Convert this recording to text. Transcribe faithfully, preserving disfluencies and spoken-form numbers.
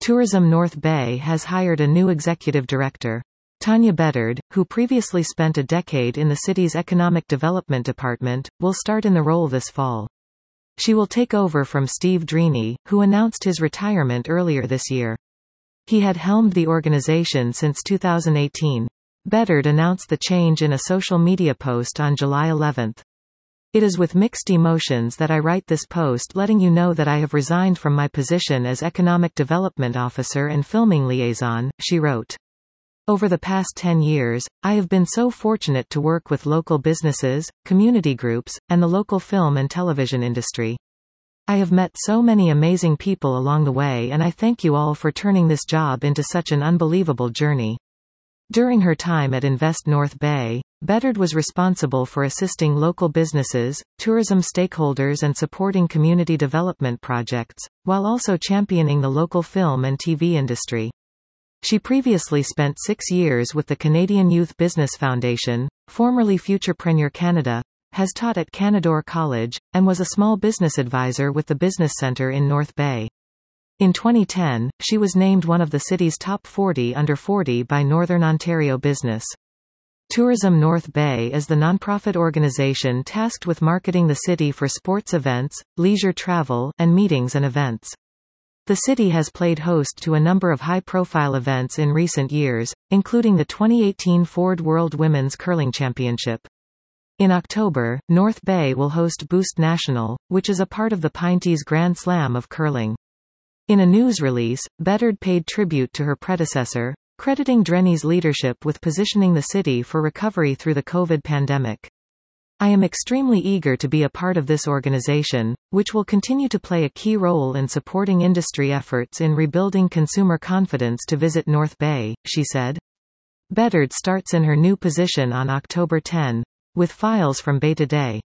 Tourism North Bay has hired a new executive director. Tanya Bedard, who previously spent a decade in the city's Economic Development Department, will start in the role this fall. She will take over from Steve Drini, who announced his retirement earlier this year. He had helmed the organization since two thousand eighteen. Bedard announced the change in a social media post on July eleventh. "It is with mixed emotions that I write this post letting you know that I have resigned from my position as Economic Development Officer and Filming Liaison," she wrote. "Over the past ten years, I have been so fortunate to work with local businesses, community groups, and the local film and television industry. I have met so many amazing people along the way, and I thank you all for turning this job into such an unbelievable journey." During her time at Invest North Bay, Bedard was responsible for assisting local businesses, tourism stakeholders and supporting community development projects, while also championing the local film and T V industry. She previously spent six years with the Canadian Youth Business Foundation, formerly Futurepreneur Canada, has taught at Canadore College, and was a small business advisor with the Business Centre in North Bay. In twenty ten, she was named one of the city's top forty under forty by Northern Ontario Business. Tourism North Bay is the nonprofit organization tasked with marketing the city for sports events, leisure travel, and meetings and events. The city has played host to a number of high-profile events in recent years, including the twenty eighteen Ford World Women's Curling Championship. In October, North Bay will host Boost National, which is a part of the Pinties Grand Slam of curling. In a news release, Bedard paid tribute to her predecessor, crediting Drini's leadership with positioning the city for recovery through the COVID pandemic. "I am extremely eager to be a part of this organization, which will continue to play a key role in supporting industry efforts in rebuilding consumer confidence to visit North Bay," she said. Bedard starts in her new position on October tenth, with files from Bay Today.